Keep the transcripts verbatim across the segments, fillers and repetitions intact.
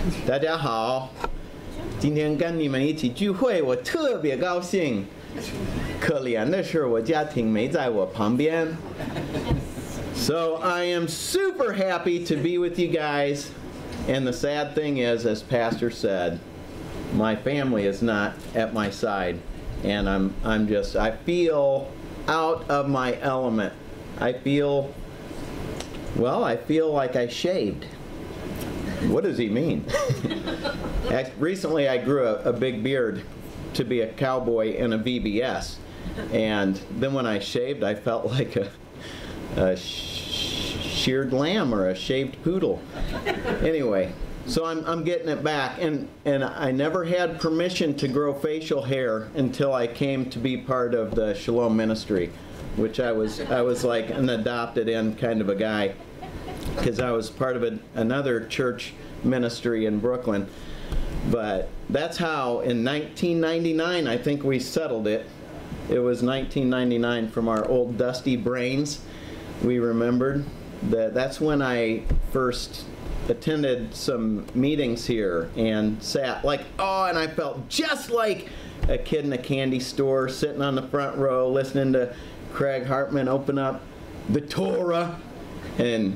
大家好，今天跟你们一起聚会，我特别高兴。可怜的是，我家庭没在我旁边。So I am super happy to be with you guys. And the sad thing is, as Pastor said, my family is not at my side. And I'm, I'm just, I feel out of my element. I feel, well, I feel like I shaved. What does he mean? Recently I grew a, a big beard to be a cowboy in a V B S. And then when I shaved, I felt like a, a sh sheared lamb or a shaved poodle. Anyway, so I'm, I'm getting it back. And, and I never had permission to grow facial hair until I came to be part of the Shalom Ministry, which I was, I was like an adopted in kind of a guy, because I was part of a, another church ministry in Brooklyn. But that's how in nineteen ninety-nine, I think we settled it. It was nineteen ninety-nine from our old dusty brains. We remembered that that's when I first attended some meetings here and sat like, oh, and I felt just like a kid in a candy store sitting on the front row listening to Craig Hartman open up the Torah and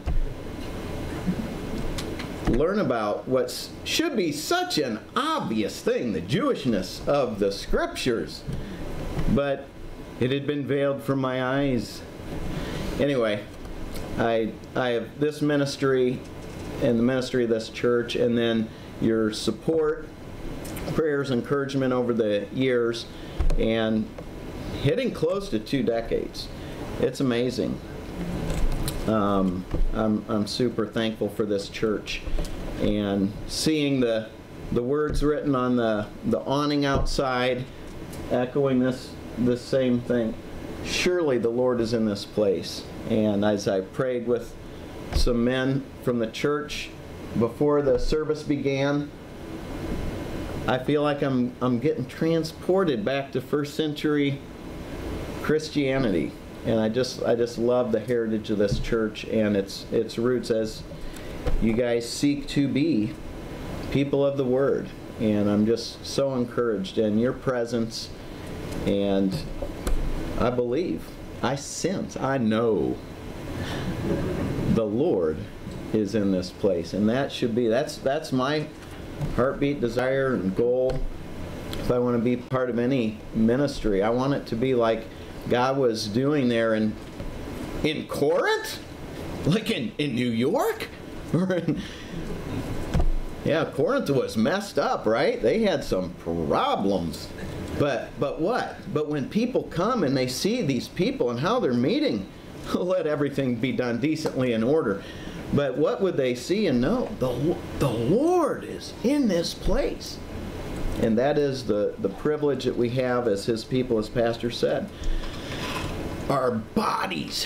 learn about what should be such an obvious thing, the Jewishness of the Scriptures. But it had been veiled from my eyes. Anyway, I, I have this ministry and the ministry of this church, and then your support, prayers, encouragement over the years, and hitting close to two decades. It's amazing. Um, I'm, I'm super thankful for this church, and seeing the the words written on the the awning outside echoing this this same thing. Surely the Lord is in this place. And as I prayed with some men from the church before the service began, I feel like I'm I'm getting transported back to first century Christianity. And I just I just love the heritage of this church and its its roots as you guys seek to be people of the Word. And I'm just so encouraged in your presence, and I believe, I sense, I know the Lord is in this place. And that should be, that's that's my heartbeat, desire, and goal. If I want to be part of any ministry, I want it to be like God was doing there in in Corinth, like in in New York, or in, yeah, Corinth was messed up, right? They had some problems, but but what? But when people come and they see these people and how they're meeting, let everything be done decently in order. But what would they see and know? The the Lord is in this place, and that is the the privilege that we have as His people, as Pastor said. Our bodies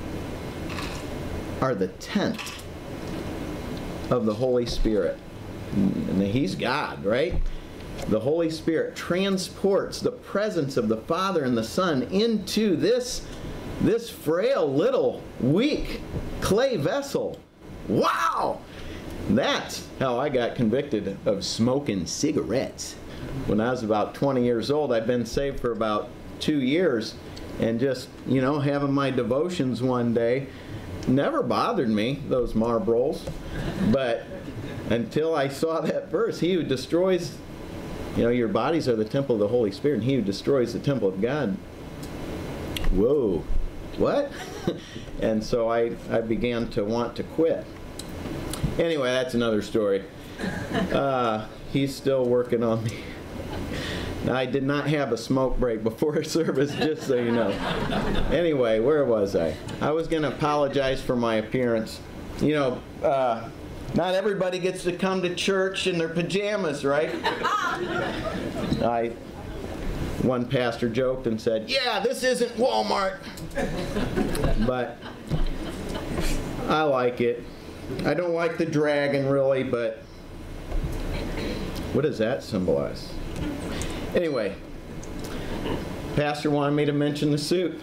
are the tent of the Holy Spirit. And He's God, right? The Holy Spirit transports the presence of the Father and the Son into this, this frail, little, weak clay vessel. Wow! That's how I got convicted of smoking cigarettes. When I was about twenty years old, I'd been saved for about two years. And just, you know, having my devotions one day never bothered me, those Marlboros. But until I saw that verse, He who destroys, you know, your bodies are the temple of the Holy Spirit, and He who destroys the temple of God. Whoa, what? And so I, I began to want to quit. Anyway, that's another story. Uh, he's still working on me. I did not have a smoke break before service, just so you know. Anyway, where was I? I was going to apologize for my appearance. You know, uh, not everybody gets to come to church in their pajamas, right? I, one pastor joked and said, yeah, this isn't Walmart. But I like it. I don't like the dragon, really, but what does that symbolize? Anyway, Pastor wanted me to mention the suit.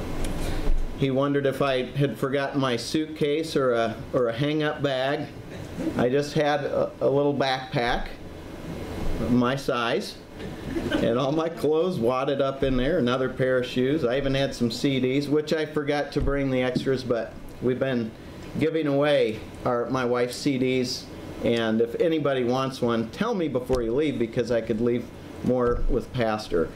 He wondered if I had forgotten my suitcase or a or a hang-up bag. I just had a, a little backpack, my size, and all my clothes wadded up in there, another pair of shoes. I even had some C Ds, which I forgot to bring the extras, but we've been giving away our, my wife's C Ds, and if anybody wants one, tell me before you leave, because I could leave more with Pastor.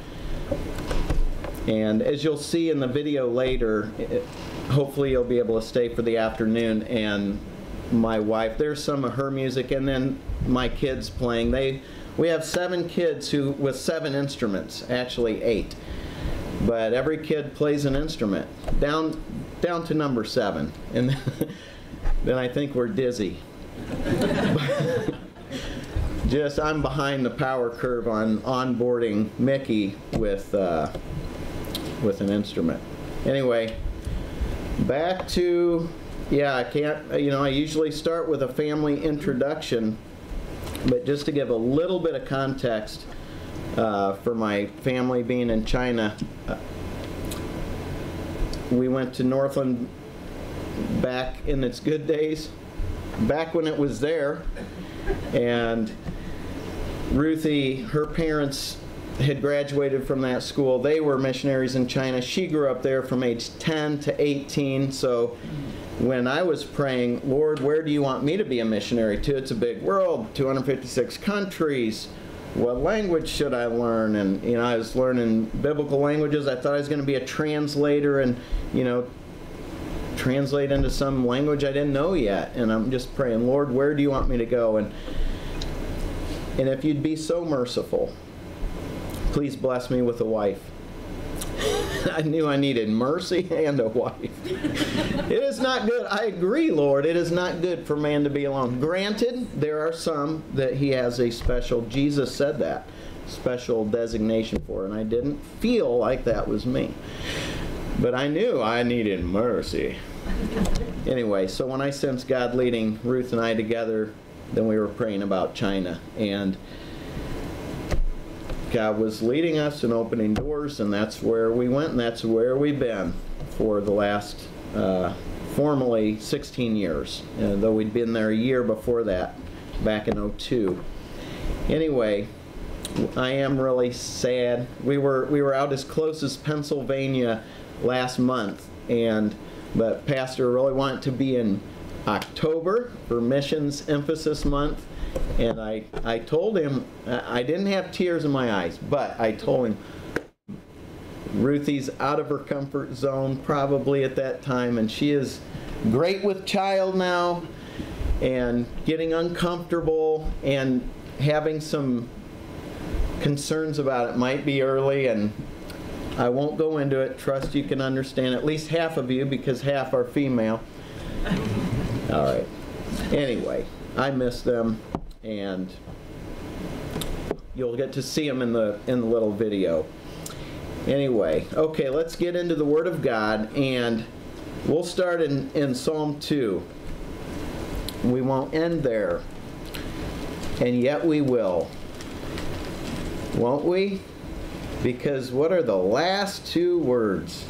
And as you'll see in the video later, it, hopefully you'll be able to stay for the afternoon, and my wife, there's some of her music, and then my kids playing. They, we have seven kids who, with seven instruments, actually eight. But every kid plays an instrument, down, down to number seven. And then I think we're dizzy. Just, I'm behind the power curve on onboarding Mickey with, uh, with an instrument. Anyway, back to, yeah, I can't, you know, I usually start with a family introduction, but just to give a little bit of context uh, for my family being in China, uh, we went to Northland back in its good days, back when it was there, and Ruthie, her parents had graduated from that school. They were missionaries in China. She grew up there from age ten to eighteen, so when I was praying, Lord, where do you want me to be a missionary to? It's a big world, two hundred fifty-six countries. What language should I learn? And, you know, I was learning biblical languages. I thought I was going to be a translator and, you know, translate into some language I didn't know yet. And I'm just praying, Lord, where do you want me to go? And, and if you'd be so merciful, please bless me with a wife. I knew I needed mercy and a wife. It is not good. I agree, Lord. It is not good for man to be alone. Granted, there are some that he has a special, Jesus said that, special designation for, and I didn't feel like that was me. But I knew I needed mercy. Anyway, so when I sensed God leading Ruth and I together, then we were praying about China. And God was leading us and opening doors, and that's where we went, and that's where we've been for the last, uh, formally, sixteen years, uh, though we'd been there a year before that, back in oh two. Anyway, I am really sad. We were, we were out as close as Pennsylvania last month, and but Pastor really wanted to be in October for Missions Emphasis Month. And I, I told him, I didn't have tears in my eyes, but I told him, Ruthie's out of her comfort zone probably at that time, and she is great with child now, and getting uncomfortable, and having some concerns about it. Might be early, and I won't go into it. Trust you can understand, at least half of you, because half are female. All right. Anyway, I miss them. And you'll get to see them in the in the little video. Anyway, okay, let's get into the Word of God, and we'll start in, in Psalm two. We won't end there, and yet we will. Won't we? Because what are the last two words?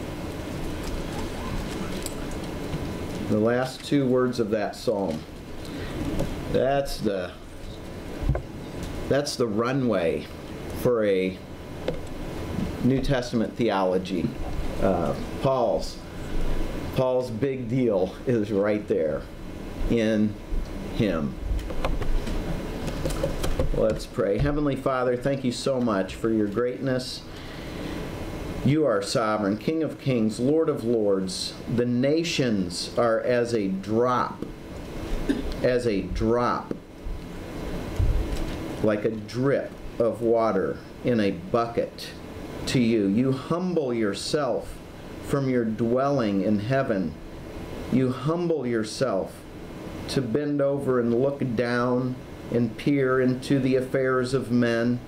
The last two words of that psalm. That's the that's the runway for a New Testament theology. Uh, Paul's Paul's big deal is right there in him. Let's pray. Heavenly Father, thank you so much for your greatness. You are sovereign, King of kings, Lord of lords. The nations are as a drop, as a drop, like a drip of water in a bucket to you. You humble yourself from your dwelling in heaven. You humble yourself to bend over and look down and peer into the affairs of men.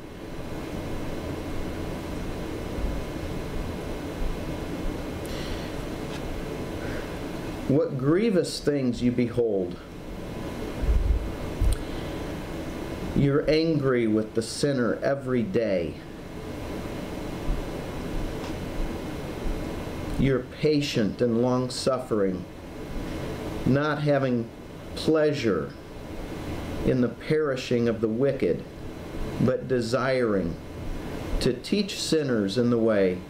What grievous things you behold. You're angry with the sinner every day. You're patient and long-suffering, not having pleasure in the perishing of the wicked, but desiring to teach sinners in the way,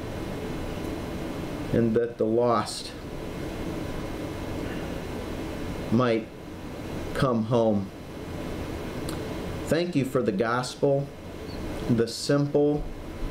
and that the lost might come home. Thank you for the gospel, the simple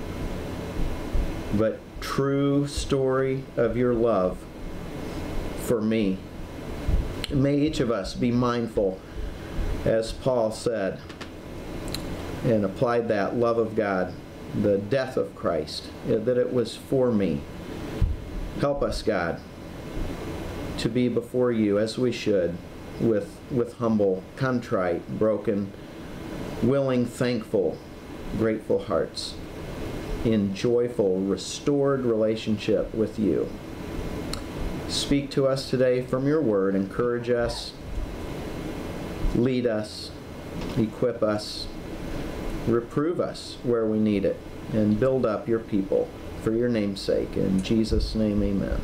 but true story of your love for me. May each of us be mindful, as Paul said, and applied that love of God, the death of Christ, that it was for me. Help us, God, to be before you as we should, with, with humble, contrite, broken, willing, thankful, grateful hearts, in joyful, restored relationship with you. Speak to us today from your word. Encourage us, lead us, equip us, reprove us where we need it, and build up your people for your name's sake. In Jesus' name, amen.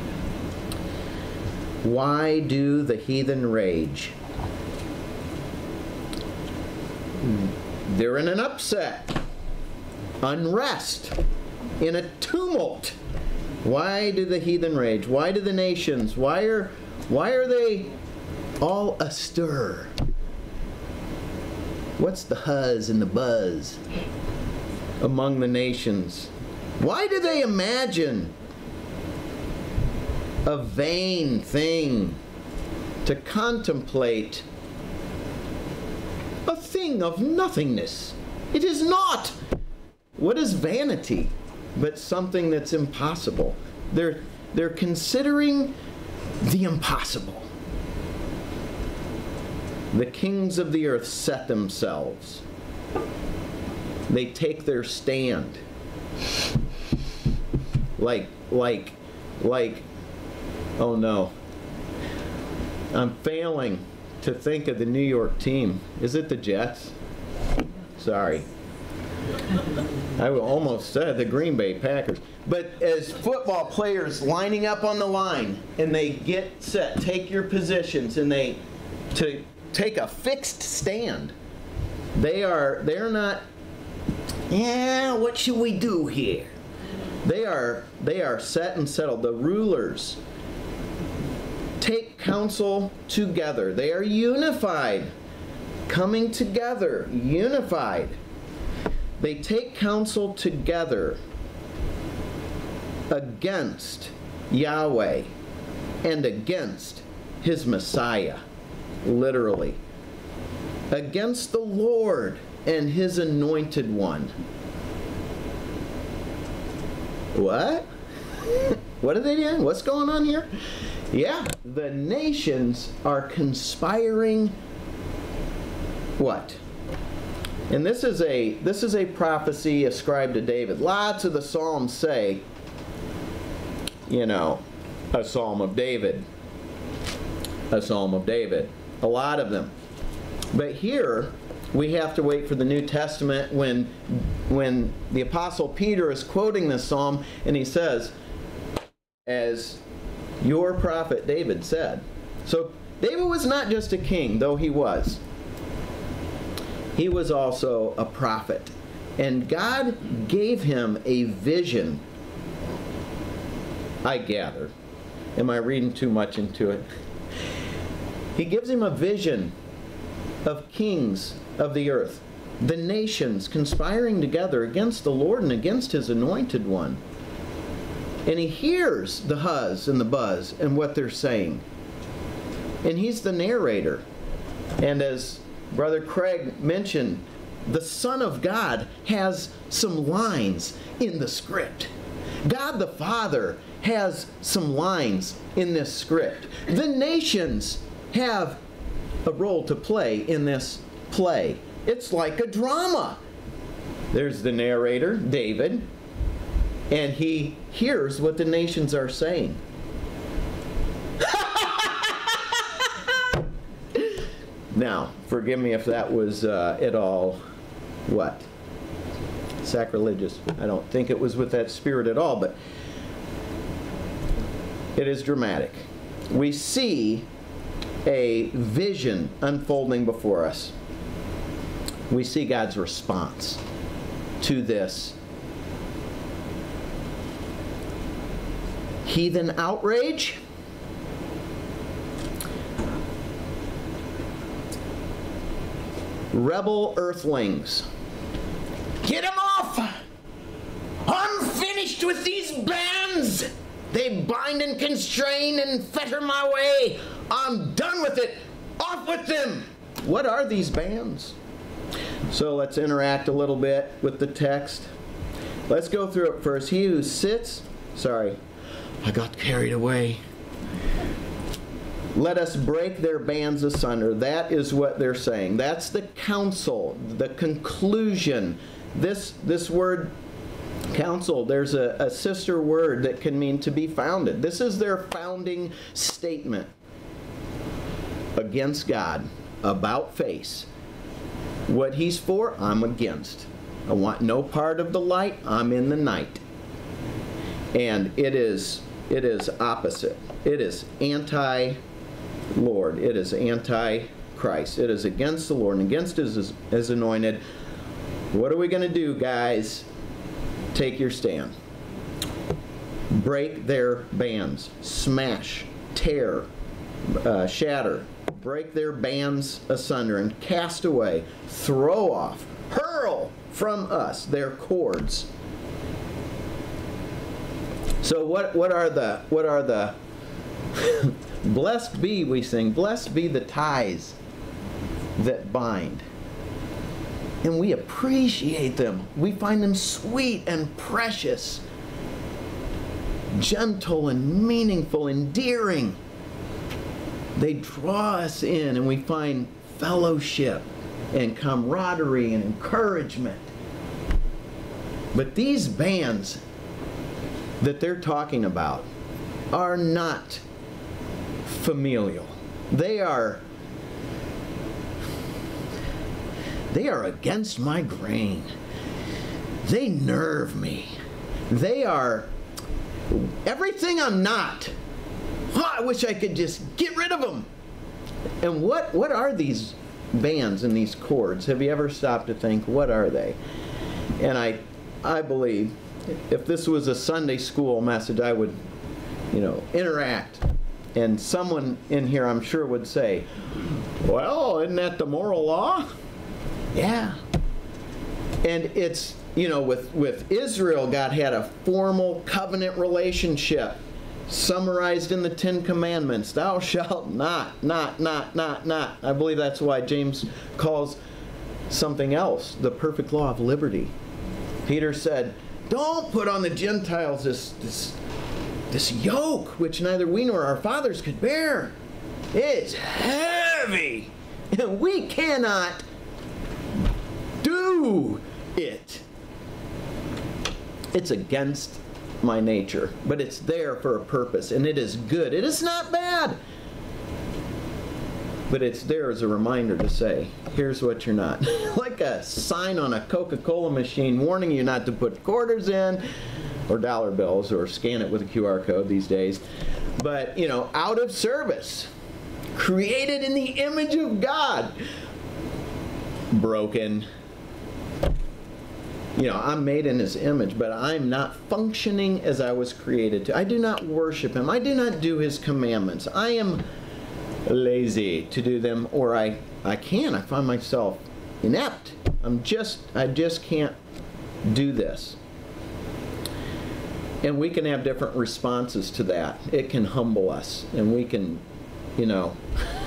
Why do the heathen rage? They're in an upset, unrest, in a tumult. Why do the heathen rage? Why do the nations? Why are, why are they all astir? What's the huzz and the buzz among the nations? Why do they imagine a vain thing to contemplate a thing of nothingness? It is not. What is vanity but something that's impossible? They're, they're considering the impossible. The kings of the earth set themselves. They take their stand. Like, like, like, oh no. I'm failing to think of the New York team. Is it the Jets? Sorry. I almost said the Green Bay Packers. But as football players lining up on the line, and they get set, take your positions, and they to take a fixed stand. They are they're not, yeah, what should we do here? They are they are set and settled. The rulers take counsel together. They are unified, coming together, unified. They take counsel together against Yahweh and against his Messiah, literally. Against the Lord and his anointed one. What? What are they doing? What's going on here? Yeah, the nations are conspiring what? And this is a this is a prophecy ascribed to David. Lots of the Psalms say, you know, a Psalm of David. A Psalm of David. A lot of them. But here, we have to wait for the New Testament when, when the Apostle Peter is quoting this psalm, and he says, as your prophet David said. So David was not just a king, though he was. He was also a prophet. And God gave him a vision, I gather. Am I reading too much into it? He gives him a vision of kings of the earth, the nations conspiring together against the Lord and against his anointed one. And he hears the huzz and the buzz and what they're saying. And he's the narrator. And as Brother Craig mentioned, the Son of God has some lines in the script. God the Father has some lines in this script. The nations have a role to play in this play. It's like a drama. There's the narrator, David, and he hears what the nations are saying. Now, forgive me if that was uh, at all, what? Sacrilegious. I don't think it was with that spirit at all, but it is dramatic. We see a vision unfolding before us. We see God's response to this heathen outrage. Rebel earthlings. Get him off! I'm finished with these bands! They bind and constrain and fetter my way. I'm done with it. Off with them! What are these bands? So let's interact a little bit with the text. Let's go through it first. He who sits, sorry, I got carried away. Let us break their bands asunder. That is what they're saying. That's the counsel, the conclusion. This, this word counsel, there's a, a sister word that can mean to be founded. This is their founding statement against God, about face. What he's for, I'm against. I want no part of the light. I'm in the night. And it is, it is opposite. It is anti-Lord. It is anti-Christ. It is against the Lord and against his, his anointed. What are we going to do, guys? Take your stand. Break their bands. Smash. Tear. Uh, shatter. Break their bands asunder and cast away. Throw off. Hurl from us their cords. So what, what are the, what are the, blessed be, we sing, blessed be the ties that bind. And we appreciate them. We find them sweet and precious, gentle and meaningful, endearing. They draw us in and we find fellowship and camaraderie and encouragement. But these bands that they're talking about are not familial. They are they are against my grain. They nerve me. They are everything I'm not. Oh, I wish I could just get rid of them. And what what are these bands and these cords? Have you ever stopped to think, what are they? And I I believe if this was a Sunday school message, I would, you know, interact. And someone in here, I'm sure, would say, well, isn't that the moral law? Yeah. And it's, you know, with, with Israel, God had a formal covenant relationship summarized in the Ten Commandments. Thou shalt not, not, not, not, not. I believe that's why James calls something else the perfect law of liberty. Peter said, don't put on the Gentiles this, this, this yoke which neither we nor our fathers could bear. It's heavy, and we cannot do it. It's against my nature, but it's there for a purpose, and it is good. It is not bad, but it's there as a reminder to say, here's what you're not. Like a sign on a Coca-Cola machine warning you not to put quarters in, or dollar bills, or scan it with a Q R code these days. But, you know, out of service. Created in the image of God. Broken. You know, I'm made in his image, but I'm not functioning as I was created to. I do not worship him. I do not do his commandments. I am lazy to do them, or I, I can. I find myself inept. I'm just, I just can't do this. And we can have different responses to that. It can humble us, and we can, you know,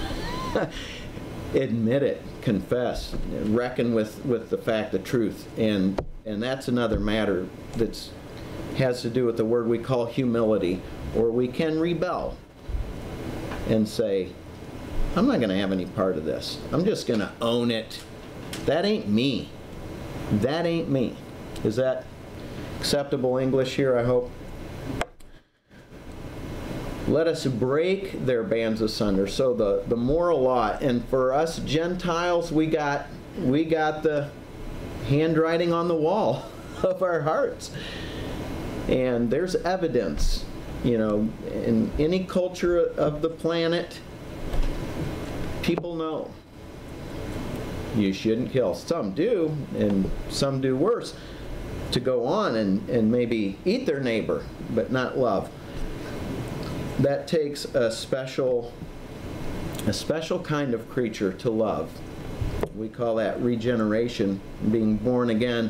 admit it, confess, reckon with, with the fact, the truth. And, and that's another matter that has to do with the word we call humility. Or we can rebel and say, I'm not going to have any part of this. I'm just going to own it. That ain't me. That ain't me. Is that acceptable English here, I hope? Let us break their bands asunder. So the, the moral law. And for us Gentiles, we got, we got the handwriting on the wall of our hearts. And there's evidence, you know, in any culture of the planet, people know you shouldn't kill. Some do, and some do worse, to go on and, and maybe eat their neighbor, but not love. That takes a special, a special kind of creature to love. We call that regeneration, being born again.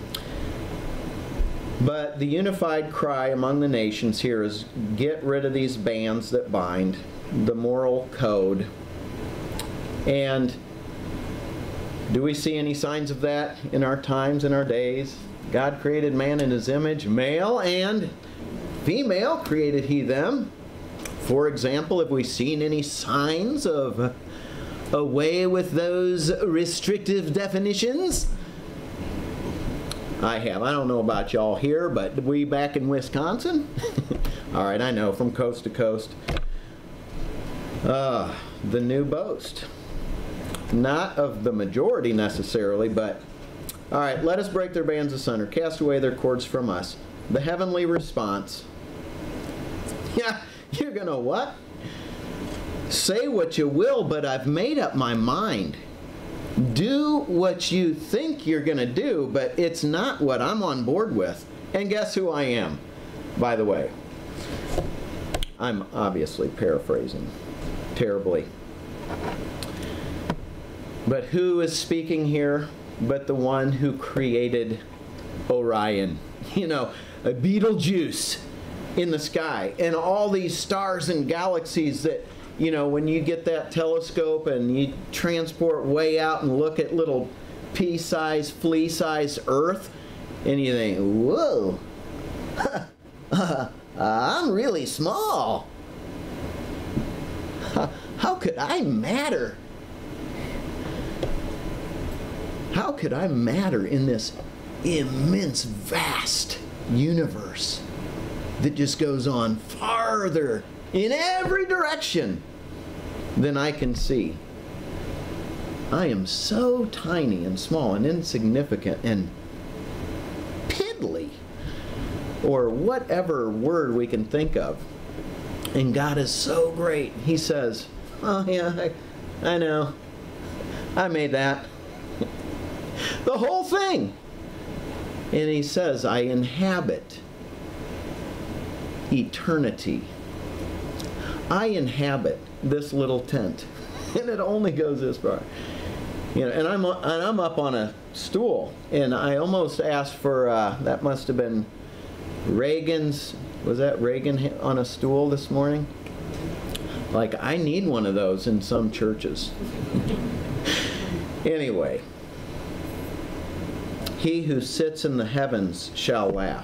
But the unified cry among the nations here is, get rid of these bands that bind, the moral code. And do we see any signs of that in our times, in our days? God created man in his image, male and female created he them. For example, have we seen any signs of away with those restrictive definitions? I have. I don't know about y'all here, but we back in Wisconsin? All right, I know, from coast to coast. Uh, the new boast. Not of the majority necessarily, but all right, let us break their bands asunder, cast away their cords from us. The heavenly response. Yeah, you're gonna what? Say what you will, but I've made up my mind. Do what you think you're gonna do, but it's not what I'm on board with. And guess who I am, by the way? I'm obviously paraphrasing terribly. But who is speaking here but the one who created Orion? You know, a Betelgeuse in the sky, and all these stars and galaxies that, you know, when you get that telescope and you transport way out and look at little pea-sized, flea-sized Earth, and you think, whoa, uh, I'm really small. How could I matter? How could I matter in this immense, vast universe that just goes on farther in every direction than I can see? I am so tiny and small and insignificant and piddly, or whatever word we can think of. And God is so great. He says, oh yeah, I, I know. I made that. The whole thing. And he says, I inhabit eternity. I inhabit this little tent. And it only goes this far. You know, and I'm, and I'm up on a stool. And I almost asked for, uh, that must have been Reagan's, was that Reagan on a stool this morning? Like, I need one of those in some churches. Anyway. He who sits in the heavens shall laugh.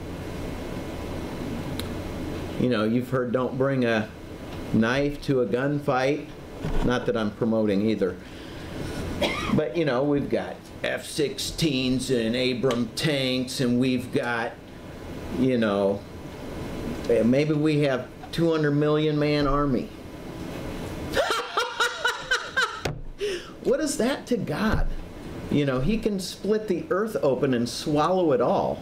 You know, you've heard don't bring a knife to a gunfight. Not that I'm promoting either. But, you know, we've got F sixteens and Abram tanks, and we've got, you know, maybe we have two hundred million man army. What is that to God? You know, he can split the earth open and swallow it all.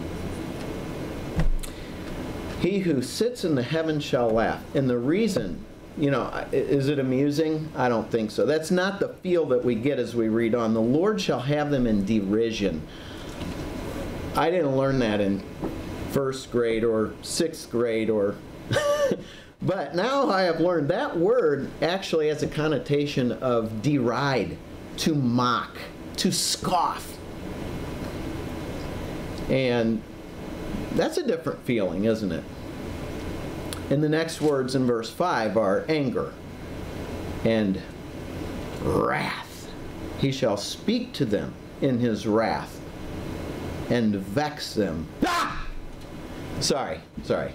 He who sits in the heavens shall laugh. And the reason, you know, is it amusing? I don't think so. That's not the feel that we get as we read on. The Lord shall have them in derision. I didn't learn that in first grade or sixth grade or... But now I have learned that word actually has a connotation of deride, to mock, to scoff. And that's a different feeling, isn't it? And the next words in verse five are anger and wrath. He shall speak to them in his wrath and vex them. Ah! Sorry, sorry.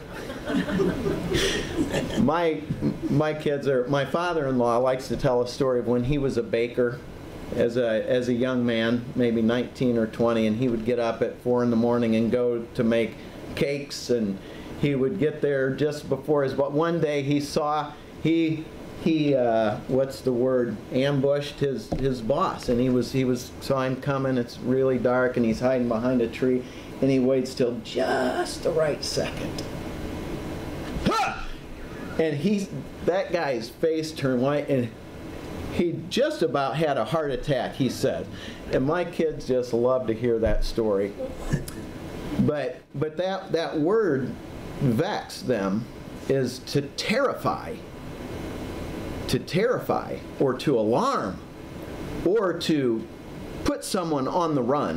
my my kids are, my father-in-law likes to tell a story of when he was a baker as a as a young man, maybe nineteen or twenty, and he would get up at four in the morning and go to make cakes, and he would get there just before his, but one day he saw, he he uh, what's the word, ambushed his his boss, and he was he was saw him coming. It's really dark, and he's hiding behind a tree, and he waits till just the right second. Ha! And he's, that guy's face turned white, and he just about had a heart attack, he said. And my kids just love to hear that story. But, but that, that word, vex them, is to terrify. To terrify, or to alarm, or to put someone on the run.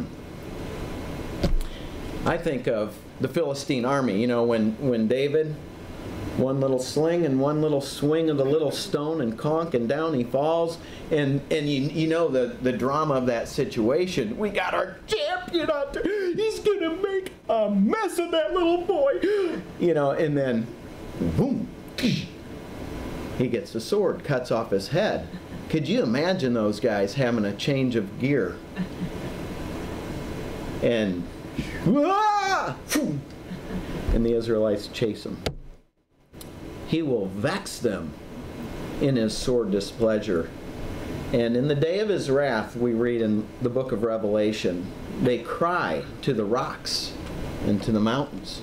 I think of the Philistine army, you know, when, when David, one little sling and one little swing of the little stone and conk, and down he falls. And, and you, you know the, the drama of that situation. We got our champion out there. He's going to make a mess of that little boy. You know, and then, boom, he gets the sword, cuts off his head. Could you imagine those guys having a change of gear? And, ah! And the Israelites chase him. He will vex them in his sore displeasure. And in the day of his wrath, we read in the book of Revelation, they cry to the rocks and to the mountains,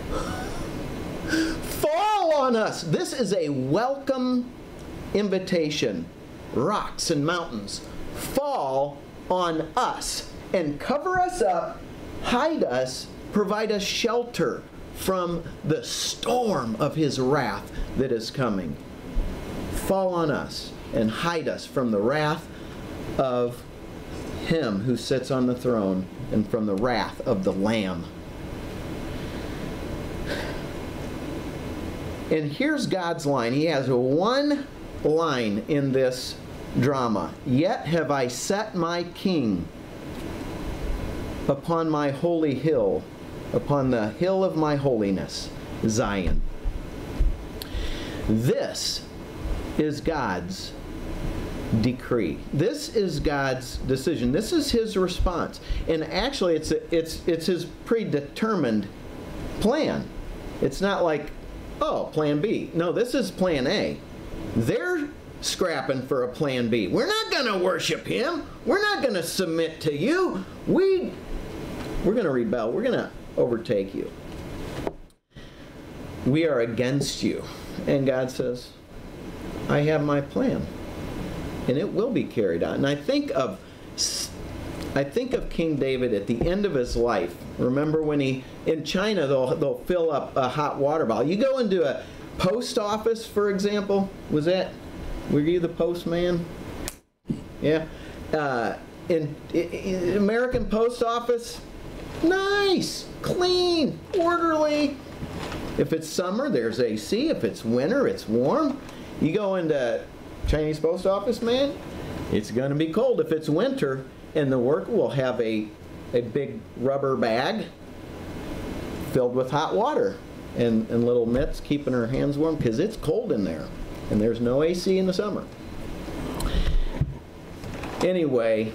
fall on us. This is a welcome invitation. Rocks and mountains, fall on us and cover us up, hide us, provide us shelter from the storm of his wrath that is coming. Fall on us and hide us from the wrath of him who sits on the throne and from the wrath of the Lamb. And here's God's line. He has one line in this drama. Yet have I set my king upon my holy hill, upon the hill of my holiness, Zion. This is God's decree. This is God's decision. This is his response. And actually it's a, it's it's his predetermined plan. It's not like, oh, plan B. No, this is plan A. They're scrapping for a plan B. We're not going to worship him. We're not going to submit to you. We we're going to rebel. We're going to overtake you. We are against you. And God says, I have my plan. And it will be carried out. And I think of I think of King David at the end of his life. Remember when he, in China, they'll, they'll fill up a hot water bottle. You go into a post office, for example. Was that, were you the postman? Yeah. Uh, in, in American post office, nice, clean, orderly. If it's summer, there's A C. If it's winter, it's warm. You go into Chinese post office, man, it's going to be cold. If it's winter, and the worker will have a, a big rubber bag filled with hot water and, and little mitts keeping her hands warm because it's cold in there. And there's no A C in the summer. Anyway,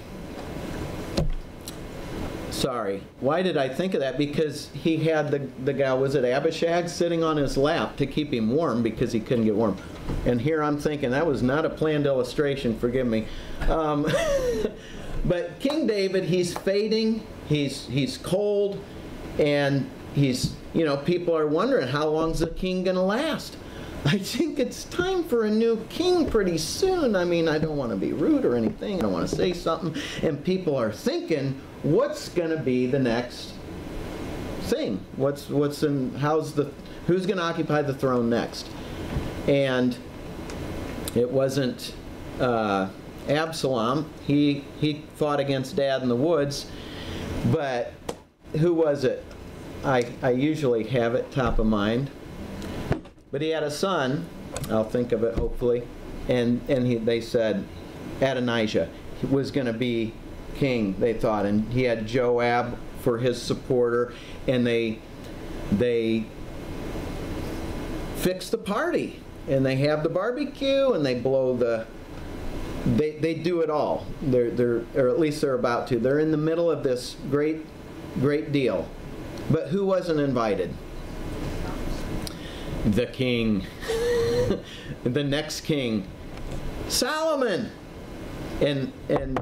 sorry. Why did I think of that? Because he had the, the guy, was it Abishag, sitting on his lap to keep him warm because he couldn't get warm. And here I'm thinking, that was not a planned illustration, forgive me. Um, but King David, he's fading, he's, he's cold, and he's, you know, people are wondering, how long's the king going to last? I think it's time for a new king pretty soon. I mean, I don't want to be rude or anything. I don't want to say something. And people are thinking, what's going to be the next thing? What's what's in? How's the? Who's going to occupy the throne next? And it wasn't uh, Absalom. He he fought against Dad in the woods. But who was it? I I usually have it top of mind. But he had a son, I'll think of it hopefully, and, and he, they said Adonijah was going to be king, they thought, and he had Joab for his supporter, and they they fix the party, and they have the barbecue, and they blow the, they, they do it all, they're, they're, or at least they're about to. They're in the middle of this great, great deal. But who wasn't invited? The king. The next king. Solomon. And, and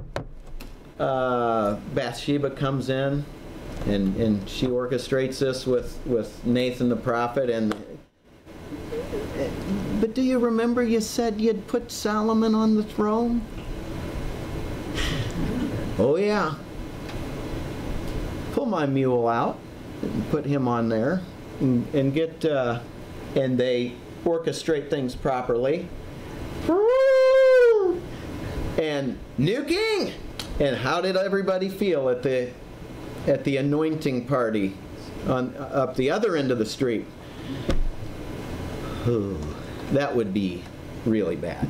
uh, Bathsheba comes in, and, and she orchestrates this with, with Nathan the prophet. And but But do you remember you said you'd put Solomon on the throne? Oh yeah. Pull my mule out and put him on there and, and get, uh, and they orchestrate things properly. And new king. And how did everybody feel at the at the anointing party on up the other end of the street? Oh, that would be really bad.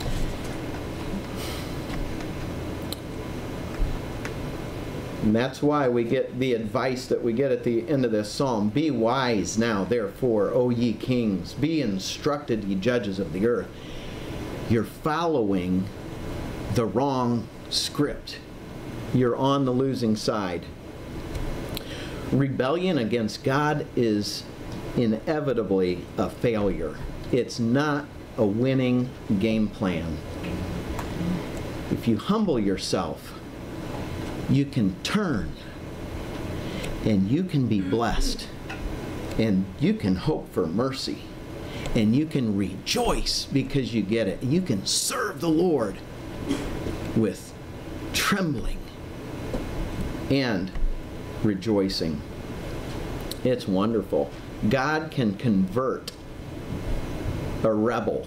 And that's why we get the advice that we get at the end of this psalm. Be wise now, therefore, O ye kings. Be instructed, ye judges of the earth. You're following the wrong script. You're on the losing side. Rebellion against God is inevitably a failure. It's not a winning game plan. If you humble yourself, you can turn and you can be blessed and you can hope for mercy and you can rejoice because you get it. You can serve the Lord with trembling and rejoicing. It's wonderful. God can convert a rebel.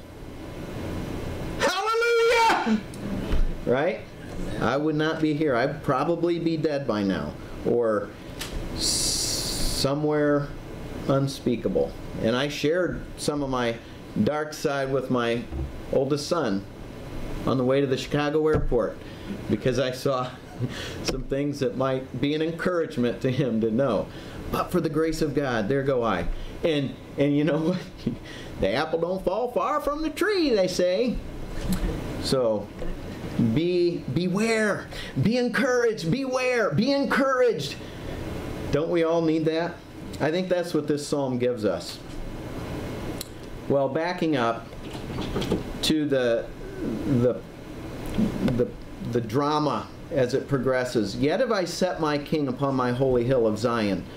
Hallelujah! Right? I would not be here. I'd probably be dead by now, or somewhere unspeakable. And I shared some of my dark side with my oldest son on the way to the Chicago airport, because I saw some things that might be an encouragement to him to know. But for the grace of God, there go I. And and you know what? The apple don't fall far from the tree, they say. So be beware, be encouraged, beware, be encouraged. Don't we all need that? I think that's what this psalm gives us. Well, backing up to the the the the drama as it progresses. Yet have I set my king upon my holy hill of Zion.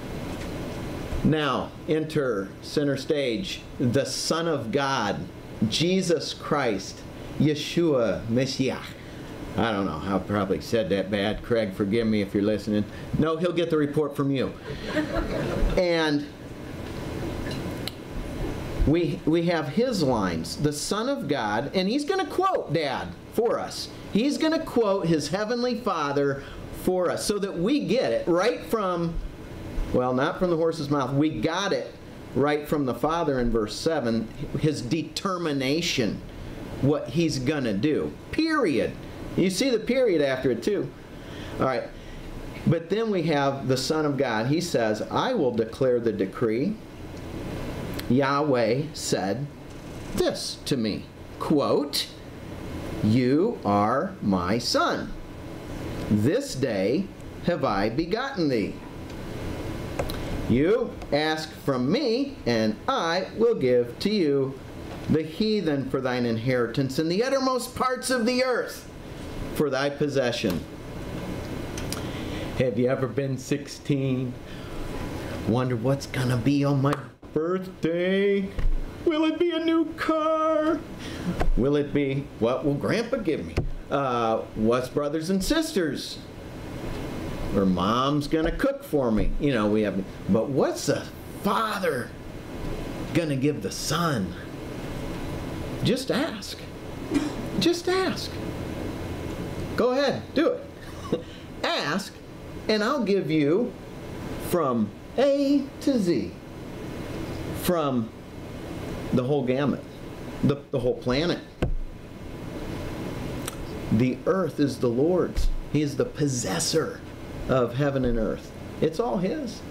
Now enter center stage the Son of God, Jesus Christ, Yeshua Messiah. I don't know, I probably said that bad. Craig, forgive me if you're listening. No, he'll get the report from you. And we we have his lines, the Son of God, and he's going to quote Dad for us. He's going to quote his heavenly Father for us so that we get it right from, well, not from the horse's mouth. We got it right from the Father in verse seven, his determination, what he's going to do. Period. You see the period after it too. All right. But then we have the Son of God. He says, I will declare the decree. Yahweh said this to me, quote, you are my son. This day have I begotten thee. You ask from me, and I will give to you the heathen for thine inheritance, and the uttermost parts of the earth for thy possession. Have you ever been sixteen? Wonder what's gonna be on my birthday? Will it be a new car? Will it be, what will Grandpa give me? Uh, what's brothers and sisters? Or Mom's gonna cook for me? You know, we have, but what's the Father gonna give the Son? Just ask. Just ask. Go ahead, do it. Ask, and I'll give you from A to Z. From the whole gamut. The, the whole planet. The earth is the Lord's. He is the possessor of heaven and earth. It's all His.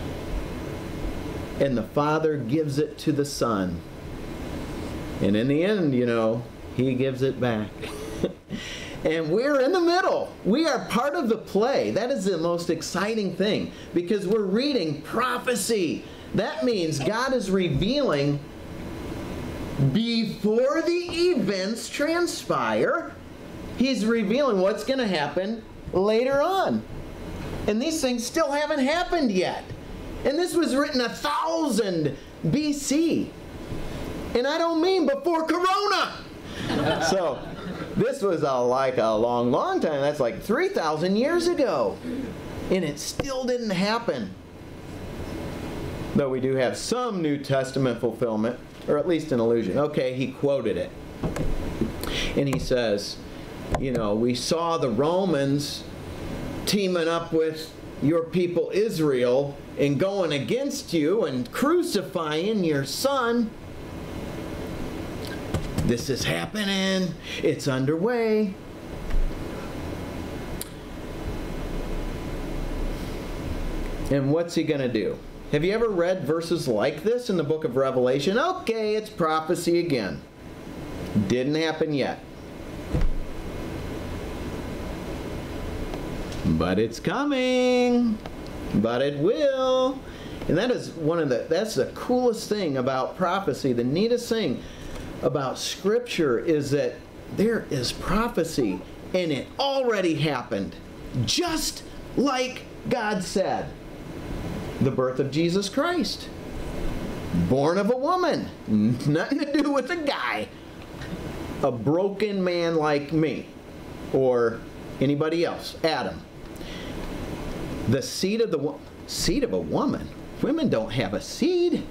And the Father gives it to the Son. And in the end, you know, He gives it back. And we're in the middle. We are part of the play. That is the most exciting thing, because we're reading prophecy. That means God is revealing before the events transpire. He's revealing what's going to happen later on. And these things still haven't happened yet. And this was written a thousand B C. And I don't mean before Corona. So this was a, like a long, long time. That's like three thousand years ago. And it still didn't happen. Though we do have some New Testament fulfillment, or at least an allusion. Okay, he quoted it. And he says, you know, we saw the Romans teaming up with your people Israel and going against you and crucifying your son. This is happening. It's underway. And what's he going to do? Have you ever read verses like this in the book of Revelation? Okay, it's prophecy again. Didn't happen yet. But it's coming. But it will. And that is one of the, that's the coolest thing about prophecy. The neatest thing about Scripture is that there is prophecy. And it already happened. Just like God said. The birth of Jesus Christ. Born of a woman. Nothing to do with a guy. A broken man like me. Or anybody else. Adam. The seed of the seed of a woman. Women don't have a seed.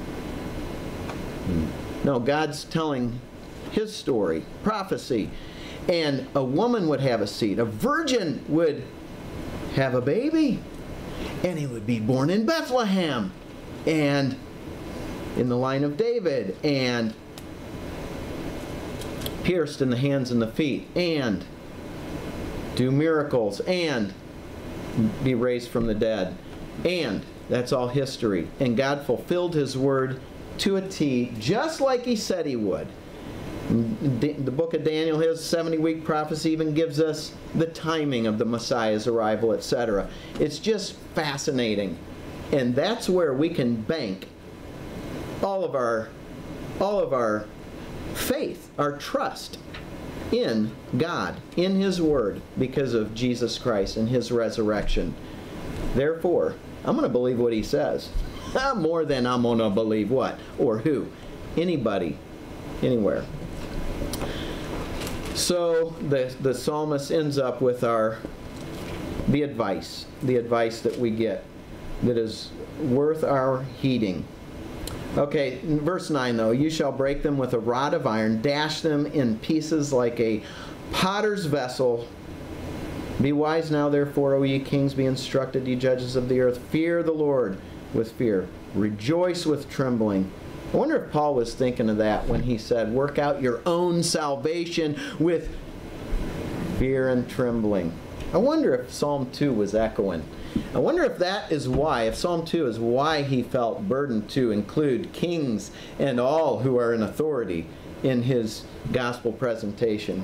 No, God's telling His story, prophecy. And a woman would have a seed. A virgin would have a baby. And he would be born in Bethlehem. And in the line of David. And pierced in the hands and the feet. And do miracles. And be raised from the dead. And that's all history. And God fulfilled His word to a T, just like He said He would. The book of Daniel, his seventy-week prophecy, even gives us the timing of the Messiah's arrival, et cetera. It's just fascinating. And that's where we can bank all of our, all of our faith, our trust in God, in His Word, because of Jesus Christ and His resurrection. Therefore, I'm going to believe what He says. More than I'm going to believe what? Or who? Anybody. Anywhere. So the, the psalmist ends up with our the advice. The advice that we get that is worth our heeding. Okay, in verse nine though, you shall break them with a rod of iron, dash them in pieces like a potter's vessel. Be wise now, therefore, O ye kings, be instructed, ye judges of the earth. Fear the Lord with fear. Rejoice with trembling. I wonder if Paul was thinking of that when he said, work out your own salvation with fear and trembling. I wonder if Psalm two was echoing. I wonder if that is why, if Psalm two is why he felt burdened to include kings and all who are in authority in his gospel presentation.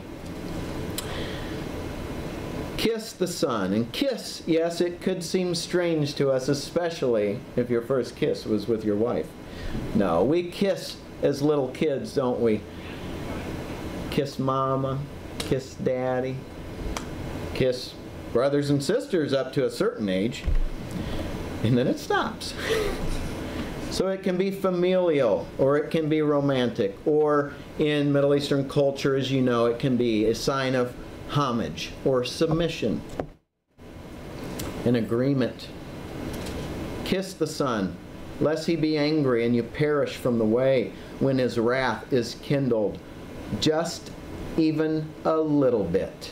Kiss the Son. And kiss, yes, it could seem strange to us, especially if your first kiss was with your wife. No, we kiss as little kids, don't we? Kiss mama, kiss daddy, kiss brothers and sisters up to a certain age, and then it stops. So it can be familial, or it can be romantic, or in Middle Eastern culture, as you know, it can be a sign of homage or submission, an agreement. Kiss the Son, lest He be angry and you perish from the way when His wrath is kindled, just even a little bit.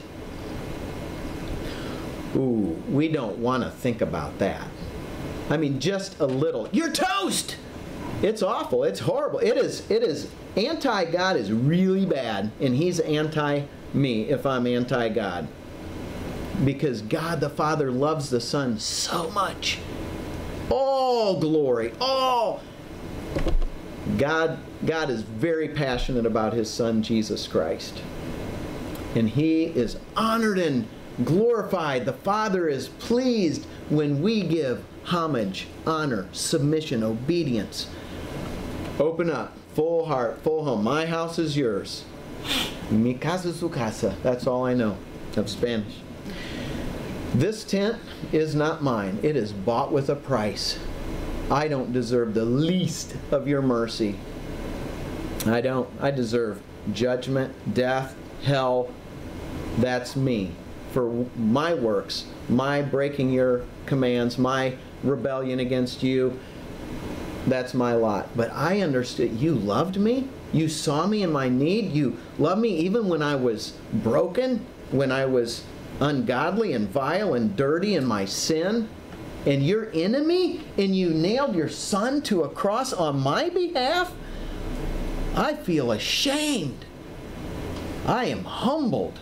Ooh, we don't want to think about that. I mean, just a little. You're toast! It's awful. It's horrible. It is, it is, anti-God is really bad, and He's anti-me if I'm anti-God. Because God the Father loves the Son so much. All glory, all. God, God is very passionate about His Son, Jesus Christ. And He is honored and glorified. The Father is pleased when we give homage, honor, submission, obedience. Open up, full heart, full home. My house is yours. Mi casa su casa. That's all I know of Spanish. This tent is not mine. It is bought with a price. I don't deserve the least of your mercy. I don't. I deserve judgment, death, hell. That's me. For my works, my breaking your commands, my rebellion against you, that's my lot. But I understood you loved me. You saw me in my need. You loved me even when I was broken, when I was ungodly and vile and dirty in my sin. And you're enemy, and you nailed your son to a cross on my behalf? I feel ashamed. I am humbled.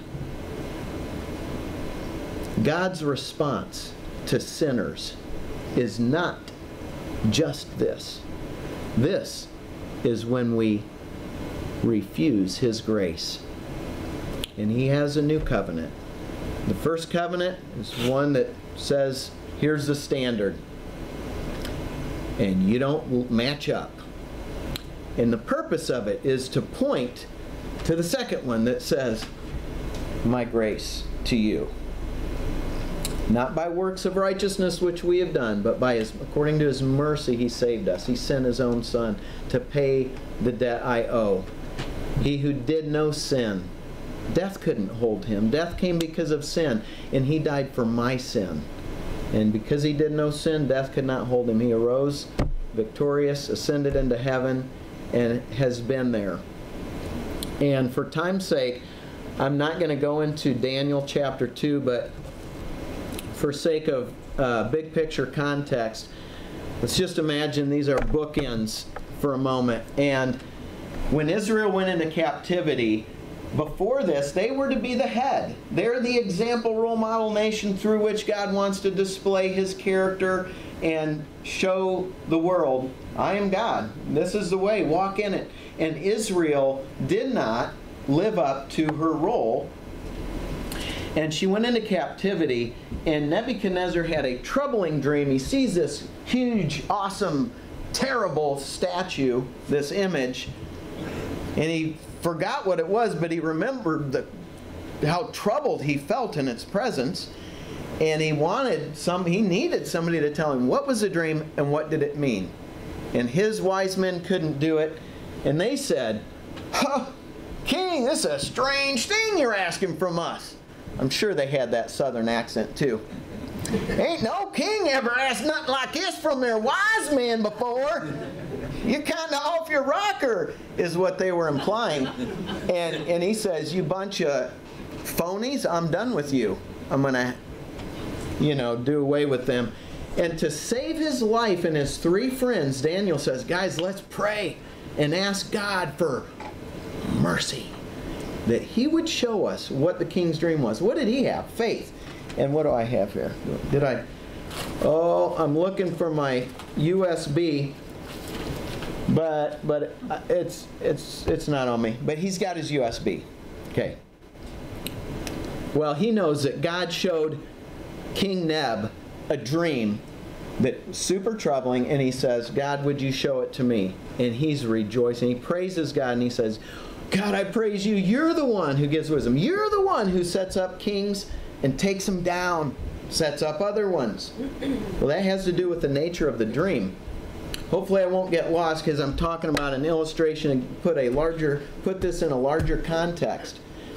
God's response to sinners is not just this. This is when we refuse His grace. And He has a new covenant. The first covenant is one that says, here's the standard. And you don't match up. And the purpose of it is to point to the second one that says, my grace to you. Not by works of righteousness which we have done, but by His, according to His mercy He saved us. He sent His own Son to pay the debt I owe. He who did no sin, death couldn't hold Him. Death came because of sin, and He died for my sin. And because He did no sin, death could not hold Him. He arose victorious, ascended into heaven, and has been there. And for time's sake, I'm not going to go into Daniel chapter two, but for sake of uh, big picture context, let's just imagine these are bookends for a moment. And when Israel went into captivity, before this, they were to be the head. They're the example role model nation through which God wants to display His character and show the world, I am God. This is the way. Walk in it. And Israel did not live up to her role. And she went into captivity, and Nebuchadnezzar had a troubling dream. He sees this huge, awesome, terrible statue, this image, and he forgot what it was, but he remembered the, how troubled he felt in its presence, and he wanted some, he needed somebody to tell him what was the dream and what did it mean. And his wise men couldn't do it, and they said, huh, King, this is a strange thing you're asking from us. I'm sure they had that southern accent too. Ain't no king ever asked nothing like this from their wise men before. You're kind of off your rocker, is what they were implying. And, and he says, you bunch of phonies, I'm done with you. I'm going to, you know, do away with them. And to save his life and his three friends, Daniel says, guys, let's pray and ask God for mercy, that He would show us what the king's dream was. What did he have? Faith. And what do I have here? Did I? Oh, I'm looking for my U S B, but but it's it's it's not on me. But he's got his U S B. Okay. Well, he knows that God showed King Neb a dream that's super troubling, and he says, God, would you show it to me? And he's rejoicing. He praises God, and he says, God, I praise you. You're the one who gives wisdom. You're the one who sets up kings and takes them down, sets up other ones. Well, that has to do with the nature of the dream. Hopefully I won't get lost because I'm talking about an illustration and put a larger, put this in a larger context.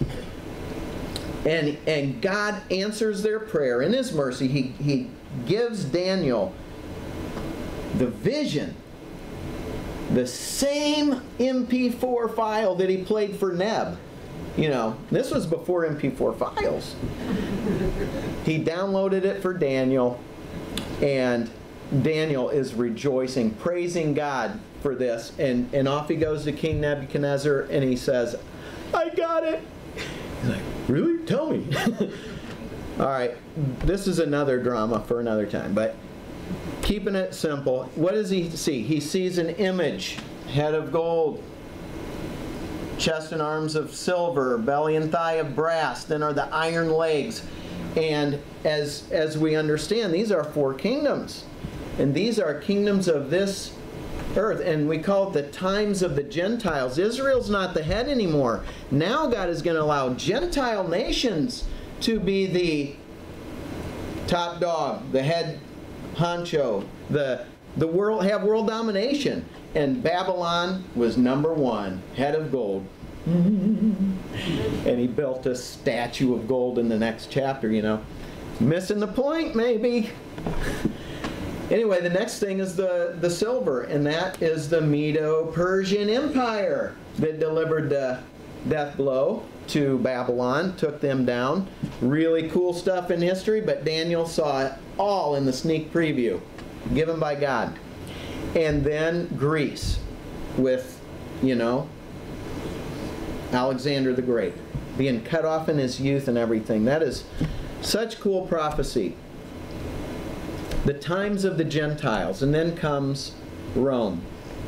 And, and God answers their prayer in His mercy. He, he gives Daniel the vision, the same M P four file that he played for Neb. You know, this was before M P four files. He downloaded it for Daniel, and Daniel is rejoicing, praising God for this. And, and off he goes to King Nebuchadnezzar, and he says, I got it. He's like, really? Tell me. All right, this is another drama for another time, but keeping it simple, what does he see? He sees an image, head of gold, chest and arms of silver, belly and thigh of brass, then are the iron legs. And as, as we understand, these are four kingdoms. And these are kingdoms of this earth. And we call it the times of the Gentiles. Israel's not the head anymore. Now God is going to allow Gentile nations to be the top dog, the head honcho, the, the world, have world domination. and Babylon was number one, head of gold. And he built a statue of gold in the next chapter, you know. Missing the point, maybe. Anyway, the next thing is the, the silver, and that is the Medo-Persian Empire that delivered the death blow to Babylon, took them down. Really cool stuff in history, but Daniel saw it all in the sneak preview given by God. And then Greece with, you know, Alexander the Great being cut off in his youth and everything. That is such cool prophecy. The times of the Gentiles, and then comes Rome.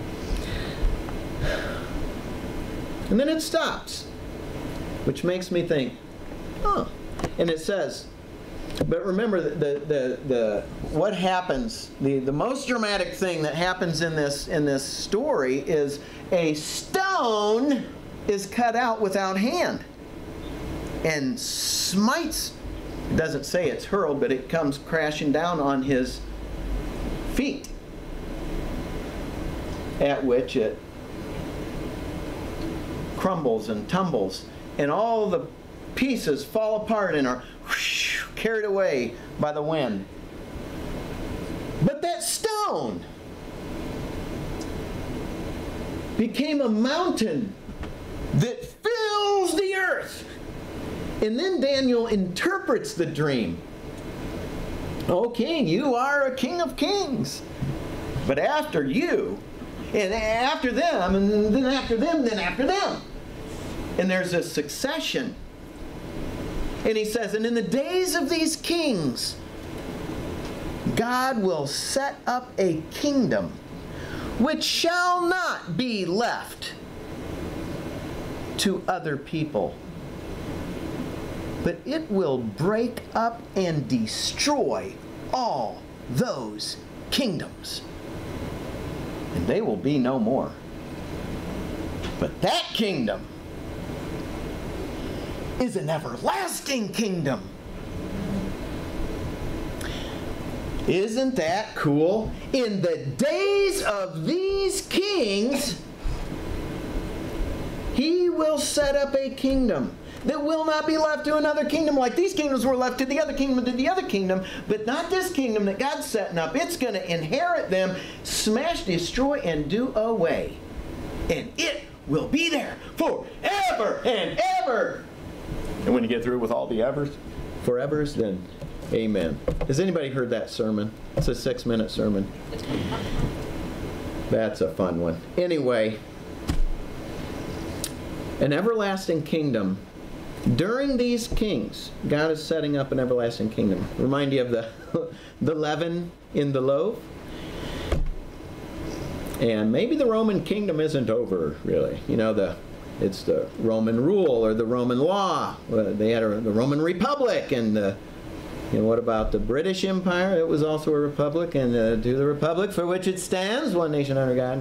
And then it stops, which makes me think, oh. And it says, but remember the the the, the what happens, the, the most dramatic thing that happens in this in this story is a stone is cut out without hand and smites. It doesn't say it's hurled, but it comes crashing down on his feet, at which it crumbles and tumbles, and all the pieces fall apart and are whoosh, carried away by the wind. But that stone became a mountain that fills the earth. And then Daniel interprets the dream. O king, you are a king of kings. But after you, and after them, and then after them, then after them. And there's a succession. And he says, and in the days of these kings, God will set up a kingdom which shall not be left to other people, but it will break up and destroy all those kingdoms, and they will be no more. But that kingdom is an everlasting kingdom. Isn't that cool? In the days of these kings, he will set up a kingdom that will not be left to another kingdom, like these kingdoms were left to the other kingdom, to the other kingdom, but not this kingdom that God's setting up. It's going to inherit them, smash, destroy, and do away. And it will be there forever and ever. And when you get through with all the evers, forevers, then amen. Has anybody heard that sermon? It's a six-minute sermon. That's a fun one. Anyway, an everlasting kingdom. During these kings, God is setting up an everlasting kingdom. Remind you of the, the leaven in the loaf? And maybe the Roman kingdom isn't over, really. You know, the it's the Roman rule or the Roman law. They had a, the Roman Republic, and the, you know, what about the British Empire? It was also a republic, and uh, to the republic for which it stands, one nation under God.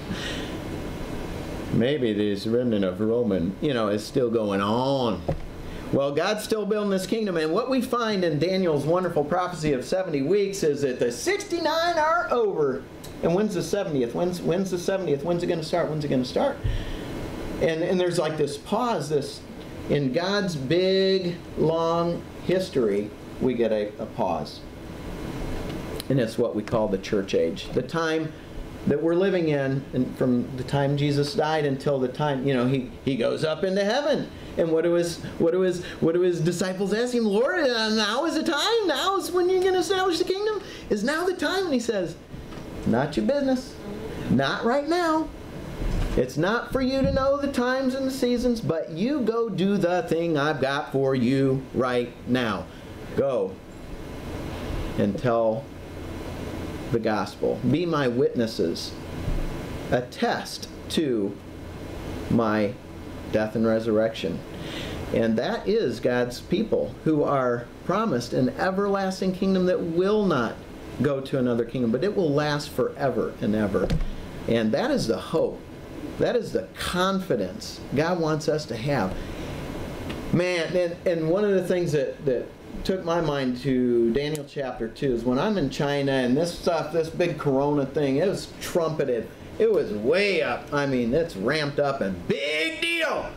Maybe this remnant of Roman, you know, is still going on. Well, God's still building this kingdom, and what we find in Daniel's wonderful prophecy of seventy weeks is that the sixty-nine are over. And when's the seventieth? When's, when's the seventieth? When's it going to start? When's it going to start? And, and there's like this pause, this, in God's big, long history, we get a, a pause. And it's what we call the church age. The time that we're living in, and from the time Jesus died until the time, you know, he, he goes up into heaven. And what do his what do his what do his disciples ask him? Lord, uh, now is the time. Now is when you're going to establish the kingdom. Is now the time? And he says, not your business. Not right now. It's not for you to know the times and the seasons, but you go do the thing I've got for you right now. Go and tell the gospel. Be my witnesses. Attest to my death and resurrection. And that is God's people who are promised an everlasting kingdom that will not go to another kingdom, but it will last forever and ever. And that is the hope. That is the confidence God wants us to have. Man, and, and one of the things that, that took my mind to Daniel chapter two is when I'm in China and this stuff, this big corona thing, it was trumpeted. It was way up. I mean, it's ramped up and big deal.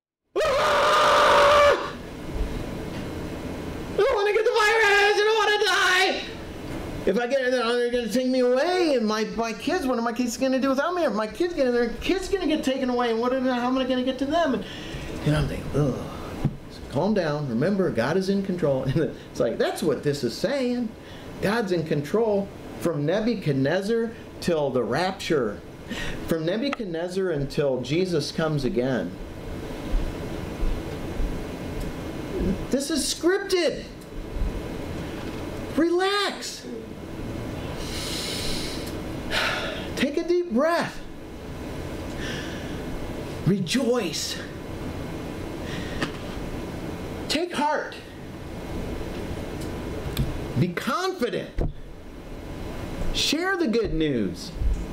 Ah! I don't want to get the virus. I don't want to die. If I get it, they're going to take me away. And my, my kids, what are my kids going to do without me? If my kids get in there, kids going to get taken away. And what are, how am I going to get to them? And, and I'm thinking, ugh. So calm down. Remember, God is in control. And it's like, that's what this is saying. God's in control from Nebuchadnezzar till the rapture. From Nebuchadnezzar until Jesus comes again. This is scripted. Relax. Take a deep breath. Rejoice. Take heart. Be confident. Share the good news.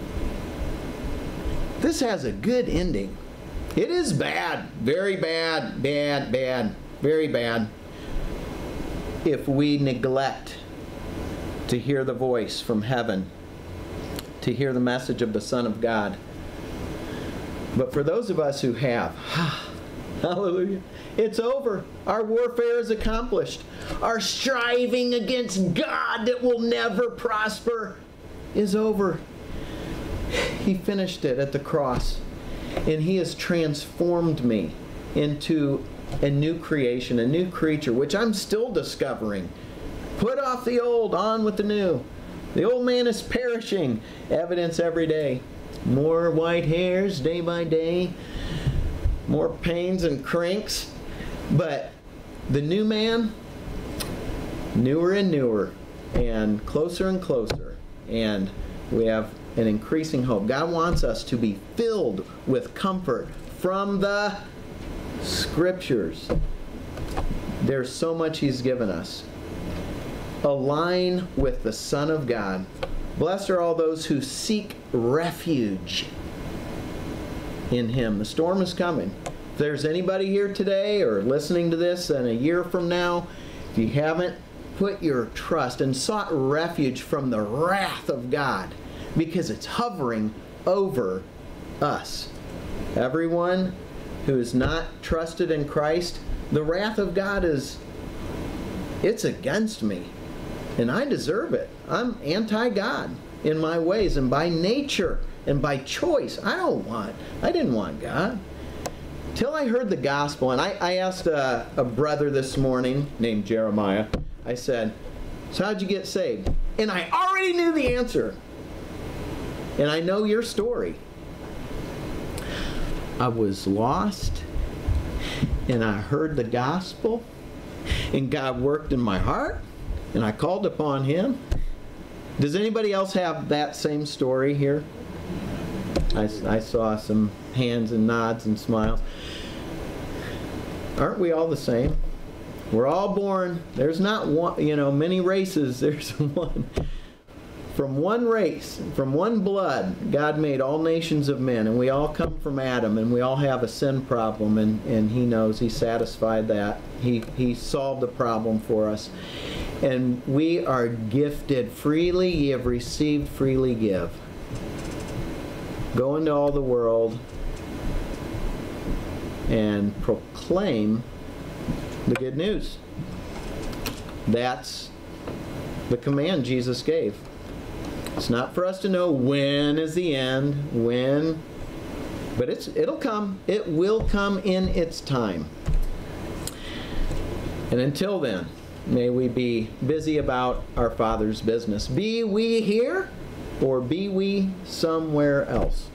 This has a good ending. It is bad. Very bad, bad, bad, very bad. If we neglect to hear the voice from heaven, to hear the message of the Son of God. But for those of us who have, hallelujah, it's over. Our warfare is accomplished. Our striving against God that will never prosper is over. He finished it at the cross. And He has transformed me into a new creation, a new creature, which I'm still discovering. Put off the old, on with the new. The old man is perishing. Evidence every day. More white hairs day by day. More pains and cranks. But the new man, newer and newer, and closer and closer. And we have an increasing hope. God wants us to be filled with comfort from the Scriptures. There's so much He's given us. Align with the Son of God. Blessed are all those who seek refuge in Him. The storm is coming. If there's anybody here today or listening to this in a year from now, if you haven't put your trust and sought refuge from the wrath of God, because it's hovering over us. Everyone who is not trusted in Christ, the wrath of God is, it's against me. And I deserve it. I'm anti-God in my ways and by nature and by choice. I don't want, I didn't want God. Till I heard the gospel, and I, I asked a, a brother this morning named Jeremiah, I said, so how'd you get saved? And I already knew the answer. And I know your story. I was lost, and I heard the gospel, and God worked in my heart, and I called upon Him. Does anybody else have that same story here? I, I saw some hands and nods and smiles. Aren't we all the same? We're all born. There's not one, you know, many races. There's one. From one race, from one blood, God made all nations of men, and we all come from Adam, and we all have a sin problem, and, and He knows. He satisfied that. He, he solved the problem for us. And we are gifted freely. Ye have received, freely give. Go into all the world and proclaim the good news. That's the command Jesus gave. It's not for us to know when is the end, when, but it's it'll come. It will come in its time. And until then, may we be busy about our Father's business. Be we here, or be we somewhere else?